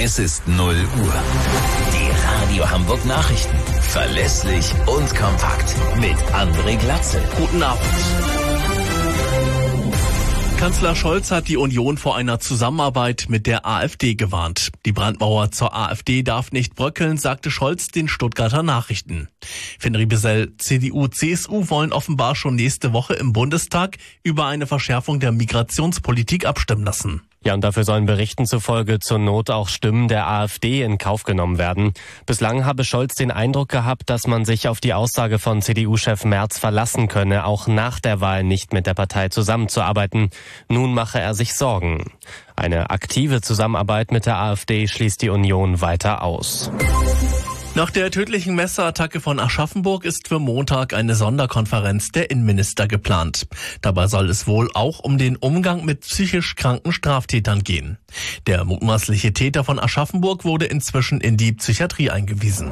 Es ist 0 Uhr. Die Radio Hamburg Nachrichten. Verlässlich und kompakt. Mit André Glatzel. Guten Abend. Kanzler Scholz hat die Union vor einer Zusammenarbeit mit der AfD gewarnt. Die Brandmauer zur AfD darf nicht bröckeln, sagte Scholz den Stuttgarter Nachrichten. Finn Riebesell, CDU, CSU wollen offenbar schon nächste Woche im Bundestag über eine Verschärfung der Migrationspolitik abstimmen lassen. Ja, und dafür sollen Berichten zufolge zur Not auch Stimmen der AfD in Kauf genommen werden. Bislang habe Scholz den Eindruck gehabt, dass man sich auf die Aussage von CDU-Chef Merz verlassen könne, auch nach der Wahl nicht mit der Partei zusammenzuarbeiten. Nun mache er sich Sorgen. Eine aktive Zusammenarbeit mit der AfD schließt die Union weiter aus. Nach der tödlichen Messerattacke von Aschaffenburg ist für Montag eine Sonderkonferenz der Innenminister geplant. Dabei soll es wohl auch um den Umgang mit psychisch kranken Straftätern gehen. Der mutmaßliche Täter von Aschaffenburg wurde inzwischen in die Psychiatrie eingewiesen.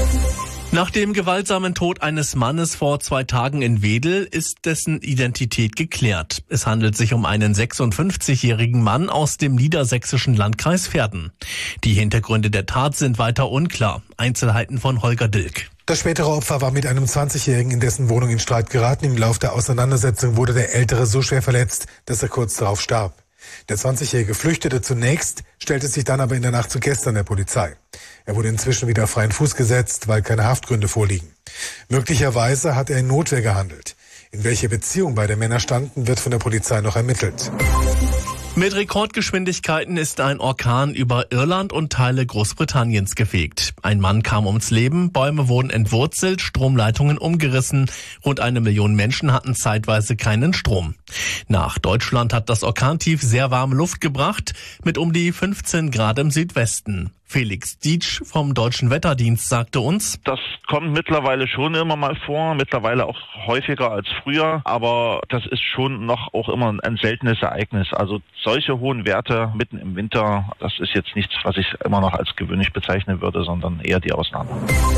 Nach dem gewaltsamen Tod eines Mannes vor 2 Tagen in Wedel ist dessen Identität geklärt. Es handelt sich um einen 56-jährigen Mann aus dem niedersächsischen Landkreis Verden. Die Hintergründe der Tat sind weiter unklar. Einzelheiten von Holger Dilk. Das spätere Opfer war mit einem 20-Jährigen in dessen Wohnung in Streit geraten. Im Lauf der Auseinandersetzung wurde der Ältere so schwer verletzt, dass er kurz darauf starb. Der 20-Jährige flüchtete zunächst, stellte sich dann aber in der Nacht zu gestern der Polizei. Er wurde inzwischen wieder auf freien Fuß gesetzt, weil keine Haftgründe vorliegen. Möglicherweise hat er in Notwehr gehandelt. In welcher Beziehung beide Männer standen, wird von der Polizei noch ermittelt. Mit Rekordgeschwindigkeiten ist ein Orkan über Irland und Teile Großbritanniens gefegt. Ein Mann kam ums Leben, Bäume wurden entwurzelt, Stromleitungen umgerissen. Rund 1 Million Menschen hatten zeitweise keinen Strom. Nach Deutschland hat das Orkantief sehr warme Luft gebracht, mit um die 15 Grad im Südwesten. Felix Dietsch vom Deutschen Wetterdienst sagte uns: Das kommt mittlerweile schon immer mal vor, mittlerweile auch häufiger als früher, aber das ist schon noch auch immer ein seltenes Ereignis. Also solche hohen Werte mitten im Winter, das ist jetzt nichts, was ich immer noch als gewöhnlich bezeichnen würde, sondern eher die Ausnahme.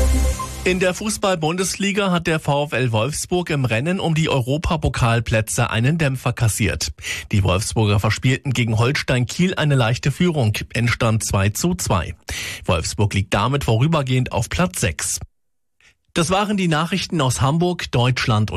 In der Fußball-Bundesliga hat der VfL Wolfsburg im Rennen um die Europapokalplätze einen Dämpfer kassiert. Die Wolfsburger verspielten gegen Holstein Kiel eine leichte Führung, Endstand 2:2. Wolfsburg liegt damit vorübergehend auf Platz 6. Das waren die Nachrichten aus Hamburg, Deutschland und